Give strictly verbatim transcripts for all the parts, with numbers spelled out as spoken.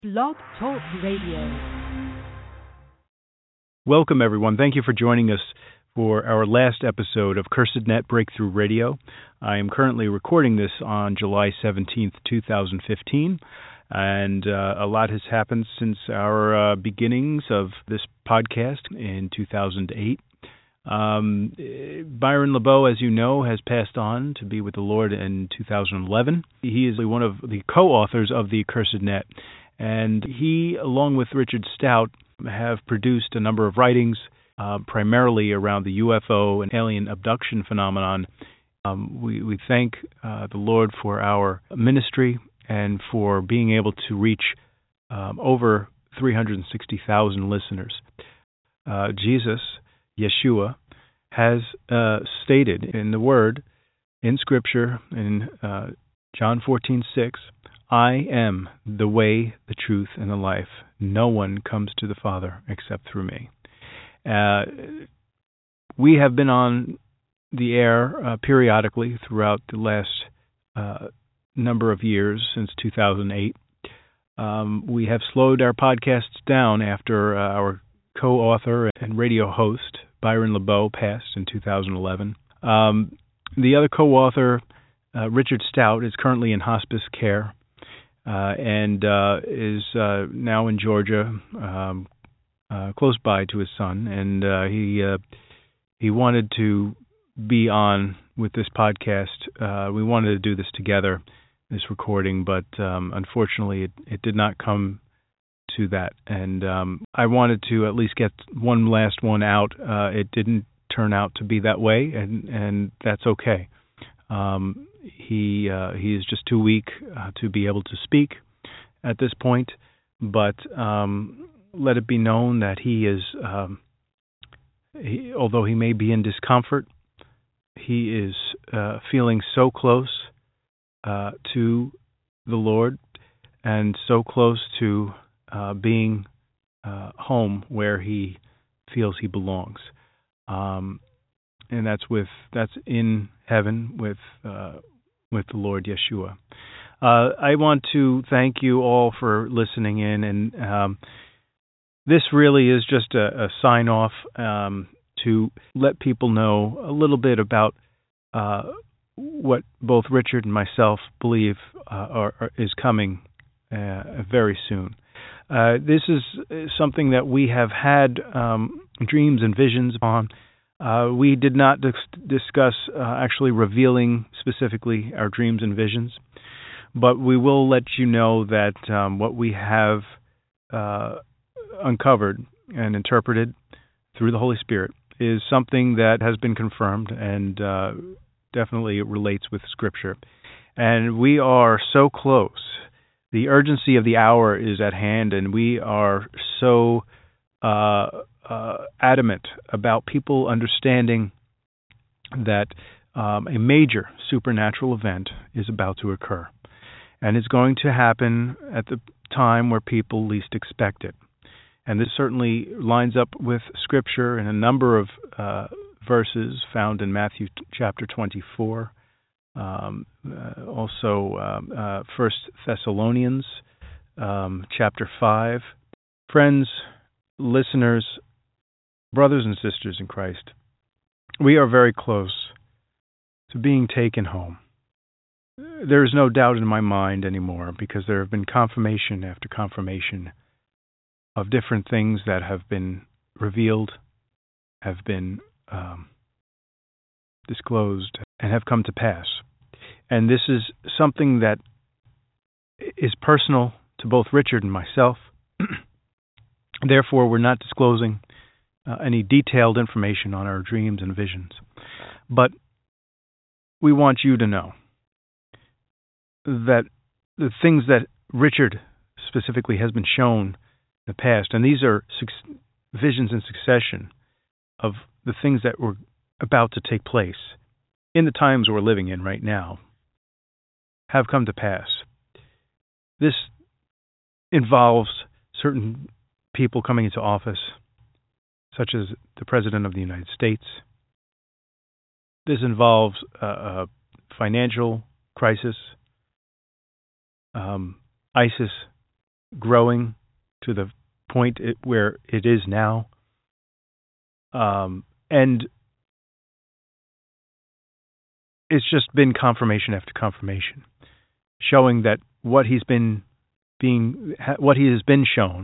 Blog Talk Radio. Welcome, everyone. Thank you for joining us for our last episode of Cursed Net Breakthrough Radio. I am currently recording this on July seventeenth, twenty fifteen, and uh, a lot has happened since our uh, beginnings of this podcast in two thousand eight. Um, Byron LeBeau, as you know, has passed on to be with the Lord in two thousand eleven. He is one of the co-authors of the Cursed Net, and he, along with Richard Stout, have produced a number of writings, uh, primarily around the U F O and alien abduction phenomenon. Um, we, we thank uh, the Lord for our ministry and for being able to reach um, over three hundred sixty thousand listeners. Uh, Jesus, Yeshua, has uh, stated in the Word, in Scripture, in uh, John fourteen six, I am the way, the truth, and the life. No one comes to the Father except through me. Uh, we have been on the air uh, periodically throughout the last uh, number of years, since two thousand eight. Um, we have slowed our podcasts down after uh, our co-author and radio host, Byron LeBeau, passed in two thousand eleven. Um, the other co-author, uh, Richard Stout, is currently in hospice care uh, and uh, is uh, now in Georgia, um, uh, close by to his son. And uh, he uh, he wanted to be on with this podcast. Uh, we wanted to do this together, this recording, but um, unfortunately it, it did not come to that, and um, I wanted to at least get one last one out. Uh, it didn't turn out to be that way, and, and that's okay. Um, he uh, he is just too weak uh, to be able to speak at this point, but um, let it be known that he is, um, he, although he may be in discomfort, he is uh, feeling so close uh, to the Lord and so close to Uh, being uh, home where he feels he belongs, um, and that's with that's in heaven with uh, with the Lord Yeshua. Uh, I want to thank you all for listening in, and um, this really is just a, a sign off um, to let people know a little bit about uh, what both Richard and myself believe uh, are, are, is coming uh, very soon. Uh, this is something that we have had um, dreams and visions on. Uh, we did not dis- discuss uh, actually revealing specifically our dreams and visions, but we will let you know that um, what we have uh, uncovered and interpreted through the Holy Spirit is something that has been confirmed and uh, definitely relates with Scripture. And we are so close. The urgency of the hour is at hand, and we are so uh, uh, adamant about people understanding that um, a major supernatural event is about to occur. And it's going to happen at the time where people least expect it. And this certainly lines up with Scripture in a number of uh, verses found in Matthew chapter twenty-four. Um, uh, also, um, uh, First Thessalonians, um, chapter five. Friends, listeners, brothers and sisters in Christ, we are very close to being taken home. There is no doubt in my mind anymore, because there have been confirmation after confirmation of different things that have been revealed, have been um, disclosed, and have come to pass. And this is something that is personal to both Richard and myself. Therefore, we're not disclosing uh, any detailed information on our dreams and visions. But we want you to know that the things that Richard specifically has been shown in the past, and these are su- visions in succession of the things that were about to take place in the times we're living in right now, have come to pass. This involves certain people coming into office, such as the President of the United States. This involves a, a financial crisis, um, ISIS, growing to the point it, where it is now. Um, and it's just been confirmation after confirmation, showing that what he's been being, what he has been shown,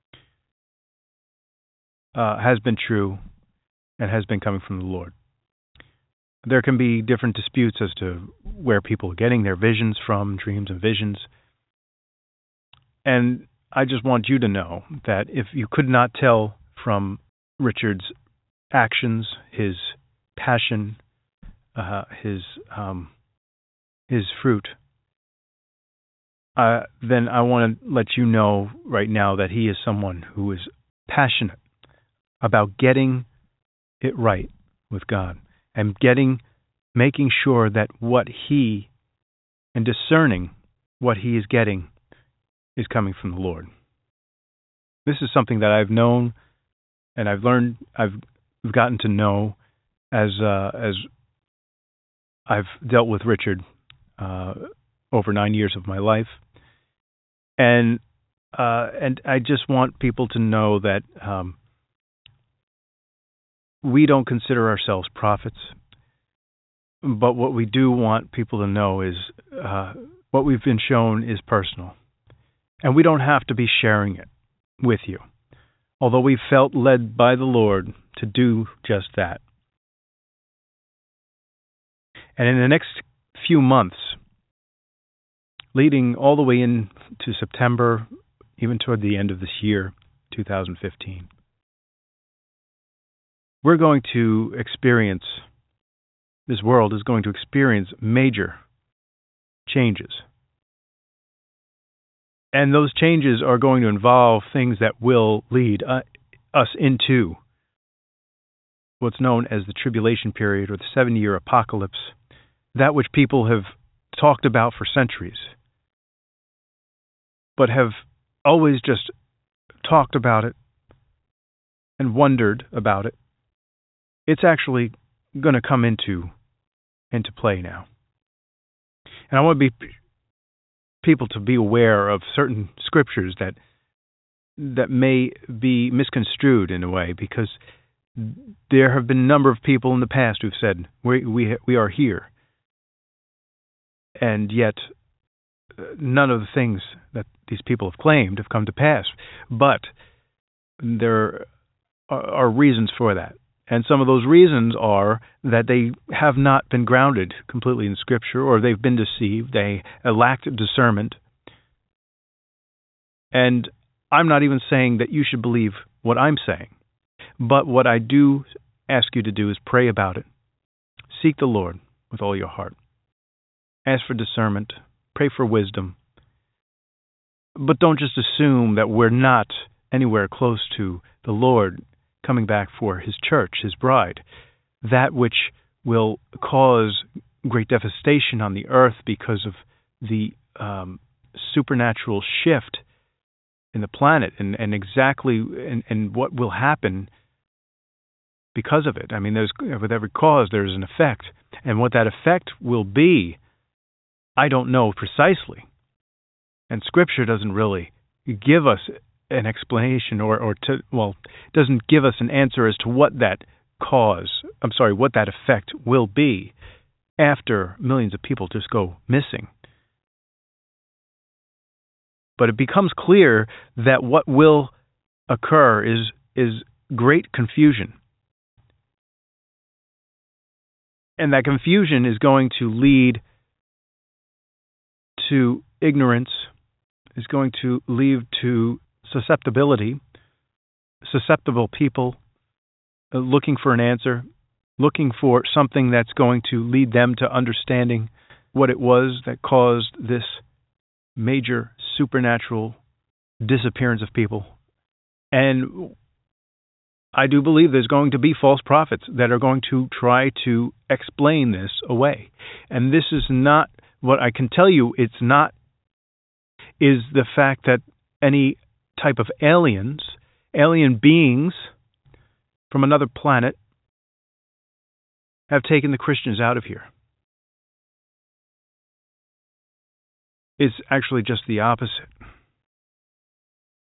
uh, has been true and has been coming from the Lord. There can be different disputes as to where people are getting their visions from, dreams and visions. And I just want you to know that if you could not tell from Richard's actions, his passion, uh, his um, his fruit, uh, then I want to let you know right now that he is someone who is passionate about getting it right with God and getting, making sure that what he, and discerning what he is getting is coming from the Lord. This is something that I've known and I've learned, I've gotten to know as uh, as I've dealt with Richard uh, over nine years of my life. And uh, and I just want people to know that um, we don't consider ourselves prophets, but what we do want people to know is uh, what we've been shown is personal. And we don't have to be sharing it with you, although we felt led by the Lord to do just that. And in the next few months, leading all the way into September, even toward the end of this year, two thousand fifteen, we're going to experience, this world is going to experience major changes. And those changes are going to involve things that will lead uh, us into what's known as the tribulation period, or the seven-year apocalypse, that which people have talked about for centuries, but have always just talked about it and wondered about it. It's actually going to come into into play now. And I want to be people to be aware of certain scriptures that that may be misconstrued in a way, because there have been a number of people in the past who've said, we we we are here, and yet none of the things that these people have claimed have come to pass. But there are reasons for that. And some of those reasons are that they have not been grounded completely in Scripture, or they've been deceived, they lacked discernment. And I'm not even saying that you should believe what I'm saying, but what I do ask you to do is pray about it. Seek the Lord with all your heart. Ask for discernment. Pray for wisdom. But don't just assume that we're not anywhere close to the Lord coming back for his church, his bride, that which will cause great devastation on the earth because of the um, supernatural shift in the planet, and, and exactly and, and what will happen because of it. I mean, there's with every cause there's an effect, and what that effect will be, I don't know precisely, and Scripture doesn't really give us an explanation, or, or to, well, doesn't give us an answer as to what that cause, I'm sorry, what that effect will be after millions of people just go missing. But it becomes clear that what will occur is is great confusion. And that confusion is going to lead to ignorance, is going to lead to susceptibility, susceptible people uh, looking for an answer, looking for something that's going to lead them to understanding what it was that caused this major supernatural disappearance of people. And I do believe there's going to be false prophets that are going to try to explain this away. And this is not, what I can tell you, it's not, is the fact that any type of aliens, alien beings from another planet have taken the Christians out of here. It's actually just the opposite.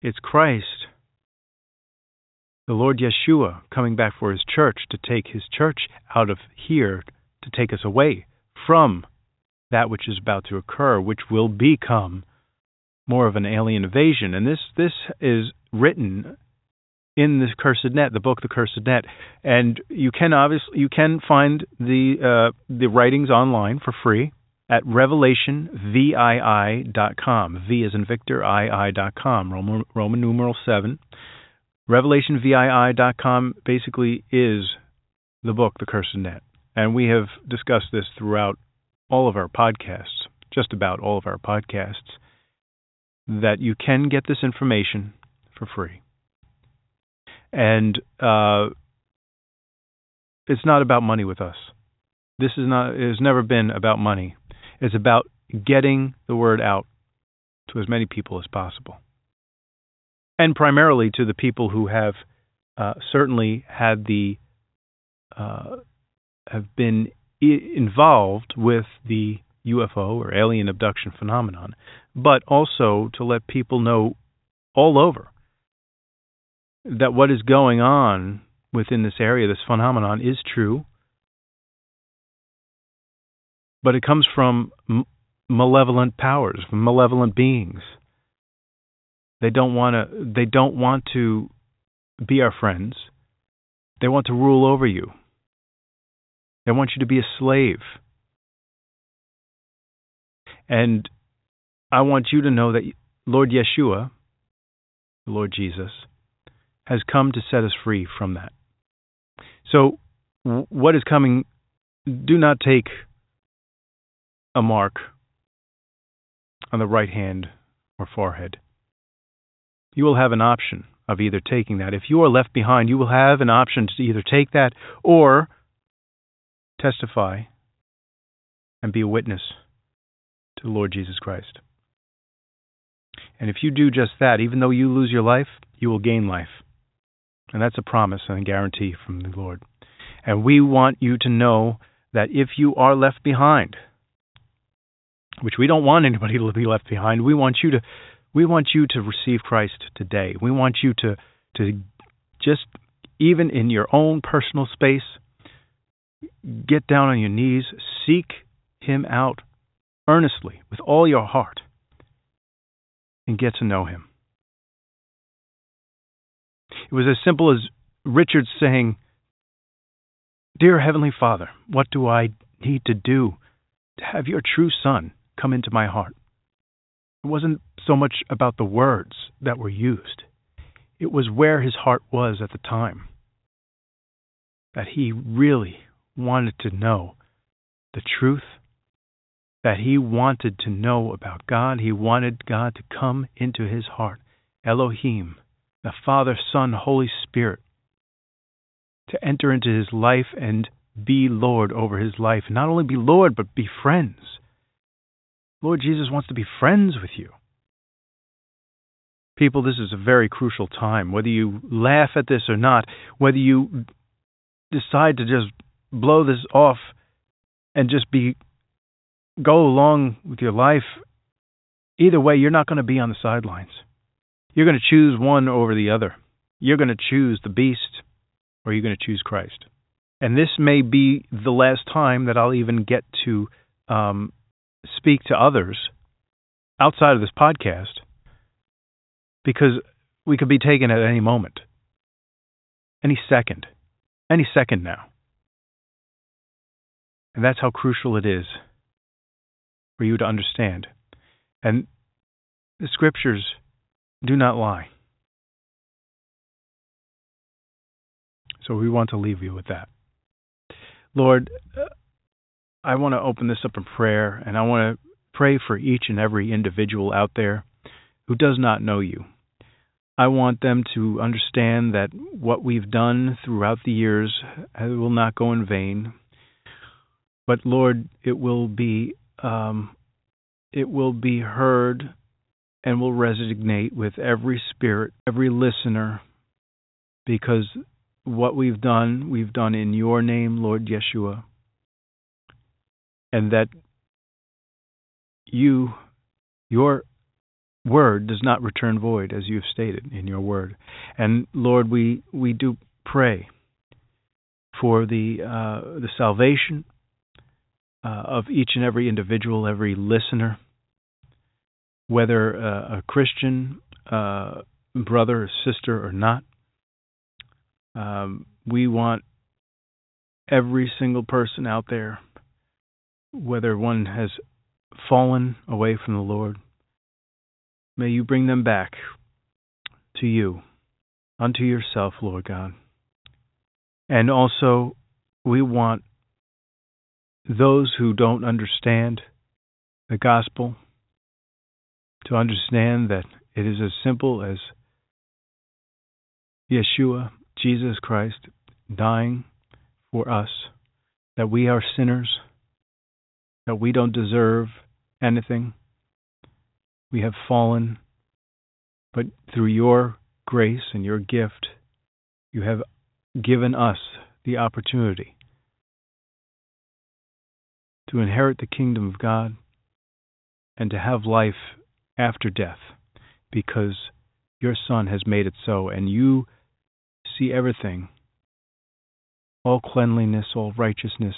It's Christ, the Lord Yeshua, coming back for his church to take his church out of here, to take us away from that which is about to occur, which will become more of an alien invasion. And this this is written in the Cursed Net, the book The Cursed Net, and you can obviously you can find the uh, the writings online for free at revelation vii dot com. V as in Victor, I I dot com. Roman, Roman numeral seven. revelation vii dot com basically is the book The Cursed Net, and we have discussed this throughout all of our podcasts, just about all of our podcasts, that you can get this information for free. And uh, it's not about money with us. This is not. It has never been about money. It's about getting the word out to as many people as possible, and primarily to the people who have uh, certainly had the uh, have been I- involved with the U F O or alien abduction phenomenon, but also to let people know all over that what is going on within this area, this phenomenon, is true, but it comes from m- malevolent powers, from malevolent beings. They don't want to. They don't want to be our friends. They want to rule over you. They want you to be a slave. And I want you to know that Lord Yeshua, the Lord Jesus, has come to set us free from that. So, w- what is coming? Do not take a mark on the right hand or forehead. You will have an option of either taking that. If you are left behind, you will have an option to either take that or testify and be a witness to the Lord Jesus Christ. And if you do just that, even though you lose your life, you will gain life. And that's a promise and a guarantee from the Lord. And we want you to know that if you are left behind, which we don't want anybody to be left behind, we want you to we want you to receive Christ today. We want you to to just, even in your own personal space, get down on your knees, seek him out earnestly with all your heart, and get to know him. It was as simple as Richard saying, "Dear Heavenly Father, what do I need to do to have your true Son come into my heart?" It wasn't so much about the words that were used. It was where his heart was at the time. That he really wanted to know the truth, that he wanted to know about God. He wanted God to come into his heart. Elohim, the Father, Son, Holy Spirit, to enter into his life and be Lord over his life. Not only be Lord, but be friends. Lord Jesus wants to be friends with you. People, this is a very crucial time. Whether you laugh at this or not, whether you decide to just blow this off and just be go along with your life, either way, you're not going to be on the sidelines. You're going to choose one over the other. You're going to choose the beast, or you're going to choose Christ. And this may be the last time that I'll even get to um, speak to others outside of this podcast, because we could be taken at any moment, any second, any second now. And that's how crucial it is for you to understand. And the scriptures do not lie. So we want to leave you with that. Lord, I want to open this up in prayer, and I want to pray for each and every individual out there who does not know you. I want them to understand that what we've done throughout the years will not go in vain. But Lord, it will be um, it will be heard and will resonate with every spirit, every listener, because what we've done, we've done in your name, Lord Yeshua, and that you, your word does not return void, as you have stated in your word. And Lord, we, we do pray for the uh, the salvation uh, of each and every individual, every listener, whether uh, a Christian uh, brother or sister or not. Um, we want every single person out there, whether one has fallen away from the Lord, may you bring them back to you, unto yourself, Lord God. And also, we want those who don't understand the gospel to understand that it is as simple as Yeshua, Jesus Christ, dying for us, that we are sinners, that we don't deserve anything. We have fallen, but through your grace and your gift, you have given us the opportunity to inherit the kingdom of God and to have life after death, because your Son has made it so, and you see everything, all cleanliness, all righteousness,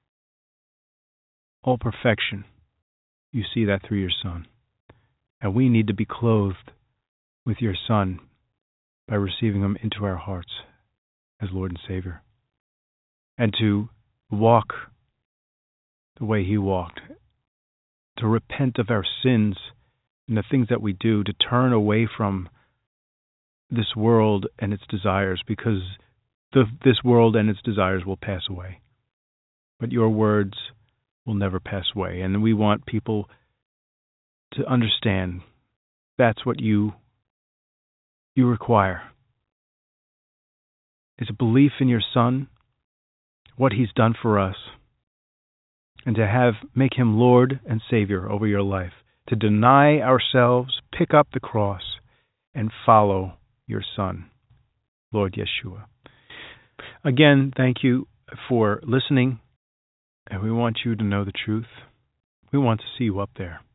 all perfection. You see that through your Son. And we need to be clothed with your Son by receiving him into our hearts as Lord and Savior, and to walk the way he walked, to repent of our sins and the things that we do, to turn away from this world and its desires, because the, this world and its desires will pass away, but your words will never pass away. And we want people to understand that's what you you require. It's a belief in your Son, what he's done for us, and to have make him Lord and Savior over your life, to deny ourselves, pick up the cross, and follow your Son, Lord Yeshua. Again, thank you for listening, and we want you to know the truth. We want to see you up there.